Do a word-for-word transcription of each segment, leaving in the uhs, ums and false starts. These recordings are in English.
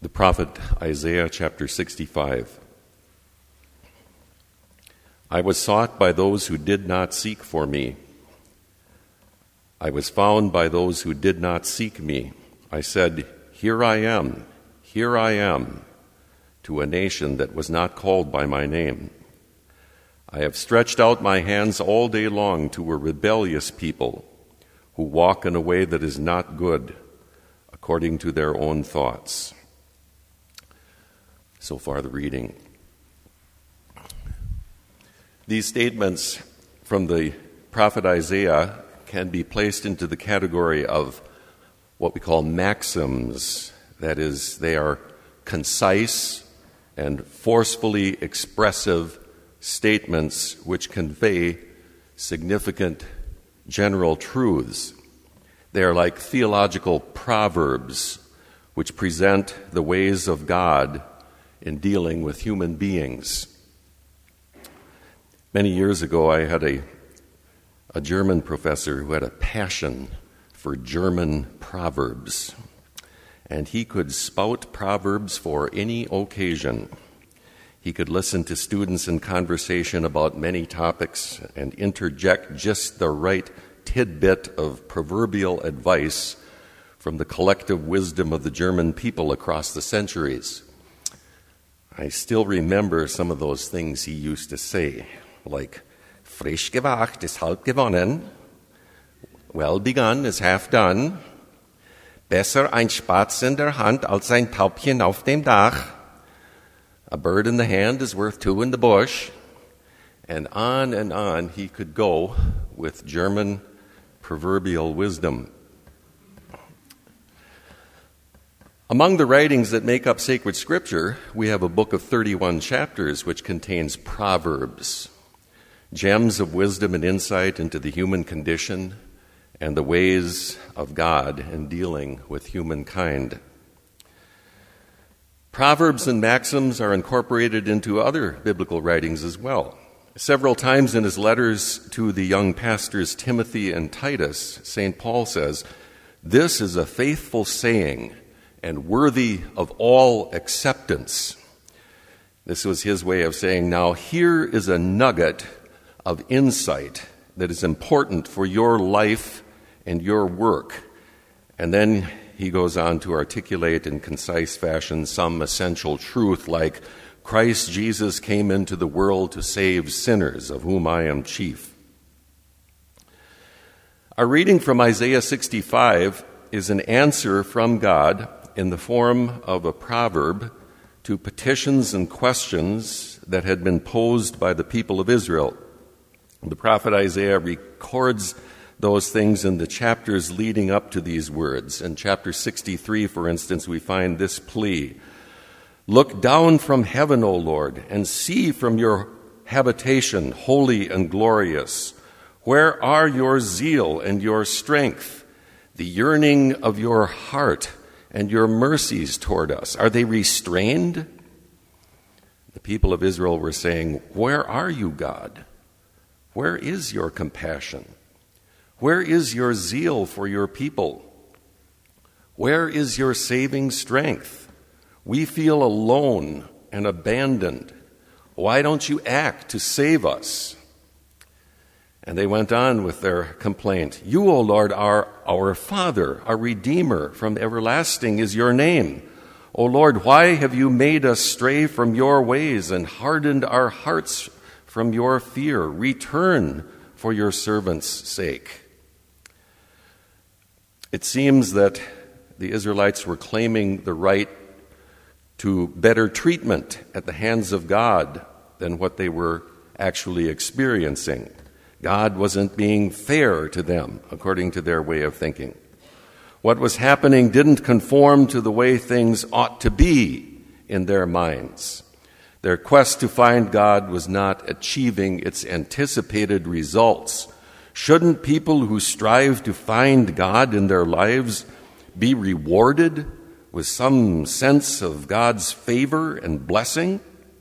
The prophet Isaiah chapter sixty-five. I was sought by those who did not seek for me. I was found by those who did not seek me. I said, Here I am, here I am, to a nation that was not called by my name. I have stretched out my hands all day long to a rebellious people who walk in a way that is not good, according to their own thoughts. So far, the reading. These statements from the prophet Isaiah can be placed into the category of what we call maxims. That is, they are concise and forcefully expressive statements which convey significant general truths. They are like theological proverbs which present the ways of God in dealing with human beings. Many years ago, I had a, a German professor who had a passion for German proverbs, and he could spout proverbs for any occasion. He could listen to students in conversation about many topics and interject just the right tidbit of proverbial advice from the collective wisdom of the German people across the centuries. I still remember some of those things he used to say, like, frisch gewagt ist halb gewonnen, well begun is half done, besser ein Spatz in der Hand als ein Taubchen auf dem Dach, a bird in the hand is worth two in the bush, and on and on he could go with German proverbial wisdom. Among the writings that make up sacred scripture, we have a book of thirty-one chapters which contains proverbs, gems of wisdom and insight into the human condition and the ways of God in dealing with humankind. Proverbs and maxims are incorporated into other biblical writings as well. Several times in his letters to the young pastors Timothy and Titus, Saint Paul says, "This is a faithful saying and worthy of all acceptance." This was his way of saying, now here is a nugget of insight that is important for your life and your work. And then he goes on to articulate in concise fashion some essential truth like, Christ Jesus came into the world to save sinners, of whom I am chief. Our reading from Isaiah sixty-five is an answer from God in the form of a proverb to petitions and questions that had been posed by the people of Israel. The prophet Isaiah records those things in the chapters leading up to these words. In chapter sixty-three, for instance, we find this plea, Look down from heaven, O Lord, and see from your habitation, holy and glorious. Where are your zeal and your strength, the yearning of your heart and your mercies toward us? Are they restrained? The people of Israel were saying, Where are you, God? Where is your compassion? Where is your zeal for your people? Where is your saving strength? We feel alone and abandoned. Why don't you act to save us? And they went on with their complaint. You, O Lord, are our Father, our Redeemer. From everlasting is your name. O Lord, why have you made us stray from your ways and hardened our hearts from your fear? Return for your servants' sake. It seems that the Israelites were claiming the right to better treatment at the hands of God than what they were actually experiencing. God wasn't being fair to them, according to their way of thinking. What was happening didn't conform to the way things ought to be in their minds. Their quest to find God was not achieving its anticipated results. Shouldn't people who strive to find God in their lives be rewarded with some sense of God's favor and blessing?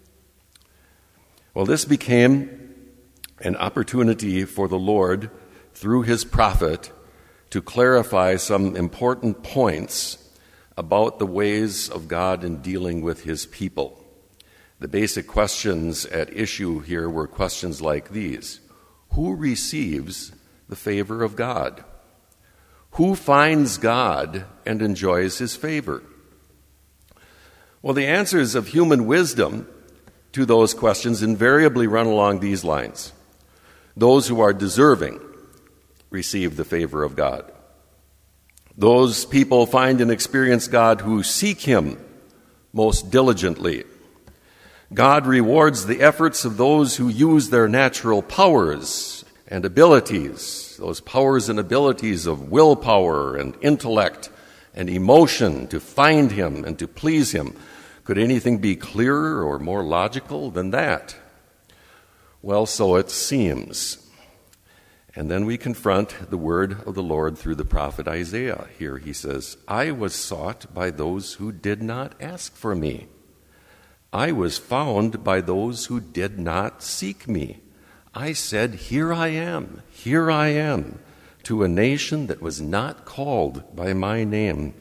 Well, this became an opportunity for the Lord, through his prophet, to clarify some important points about the ways of God in dealing with his people. The basic questions at issue here were questions like these. Who receives the favor of God? Who finds God and enjoys his favor? Well, the answers of human wisdom to those questions invariably run along these lines. Those who are deserving receive the favor of God. Those people find and experience God who seek him most diligently. God rewards the efforts of those who use their natural powers and abilities, those powers and abilities of willpower and intellect and emotion to find him and to please him. Could anything be clearer or more logical than that? Well, so it seems. And then we confront the word of the Lord through the prophet Isaiah. Here he says, I was sought by those who did not ask for me. I was found by those who did not seek me. I said, here I am, here I am, to a nation that was not called by my name.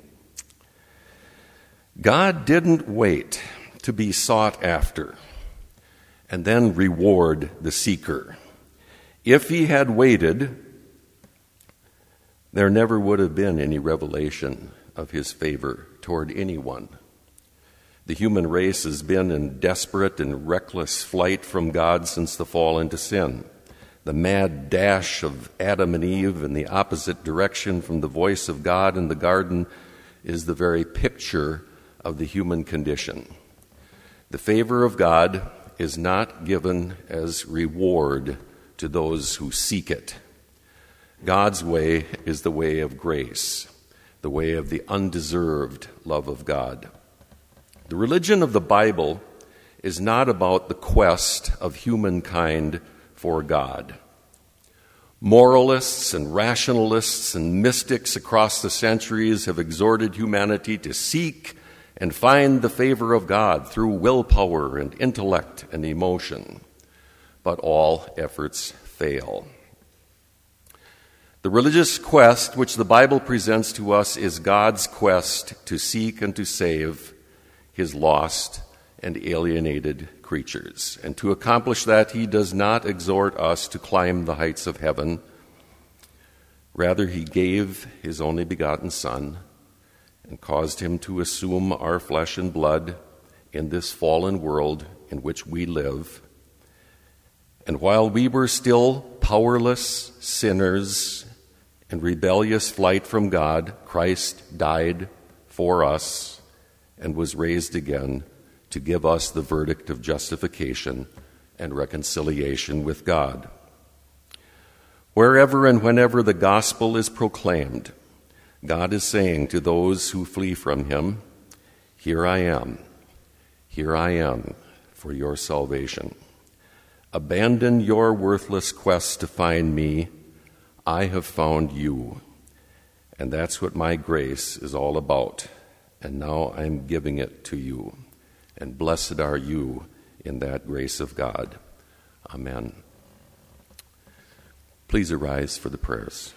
God didn't wait to be sought after and then reward the seeker. If he had waited, there never would have been any revelation of his favor toward anyone. The human race has been in desperate and reckless flight from God since the fall into sin. The mad dash of Adam and Eve in the opposite direction from the voice of God in the garden is the very picture of the human condition. The favor of God is not given as reward to those who seek it. God's way is the way of grace, the way of the undeserved love of God. The religion of the Bible is not about the quest of humankind for God. Moralists and rationalists and mystics across the centuries have exhorted humanity to seek and find the favor of God through willpower and intellect and emotion. But all efforts fail. The religious quest which the Bible presents to us is God's quest to seek and to save his lost and alienated creatures. And to accomplish that, he does not exhort us to climb the heights of heaven. Rather, he gave his only begotten Son and caused him to assume our flesh and blood in this fallen world in which we live. And while we were still powerless sinners in rebellious flight from God, Christ died for us and was raised again to give us the verdict of justification and reconciliation with God. Wherever and whenever the gospel is proclaimed, God is saying to those who flee from him, here I am, here I am for your salvation. Abandon your worthless quest to find me. I have found you. And that's what my grace is all about. And now I'm giving it to you. And blessed are you in that grace of God. Amen. Please arise for the prayers.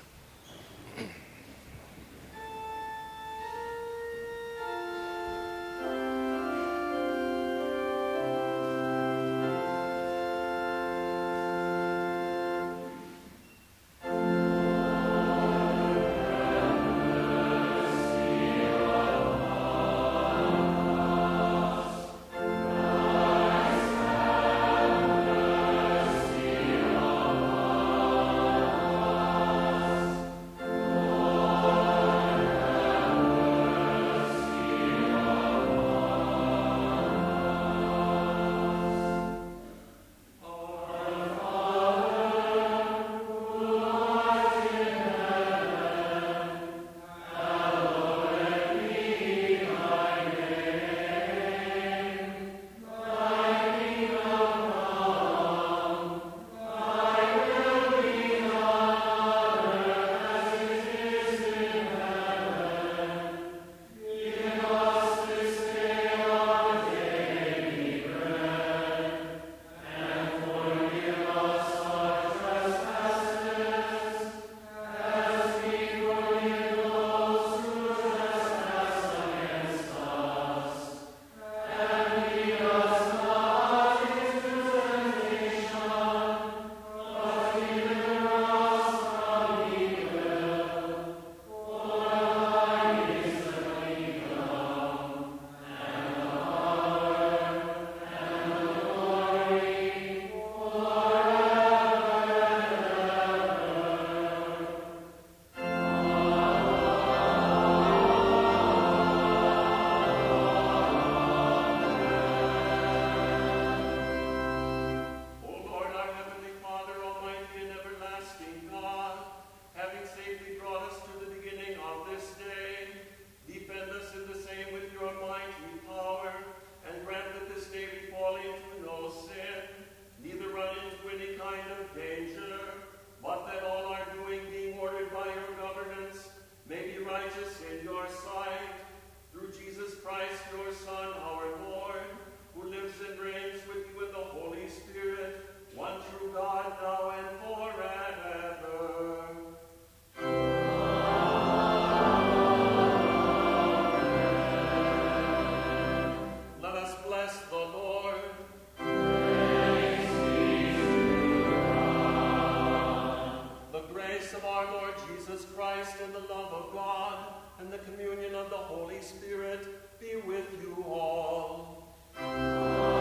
grace of our Lord Jesus Christ and the love of God and the communion of the Holy Spirit be with you all.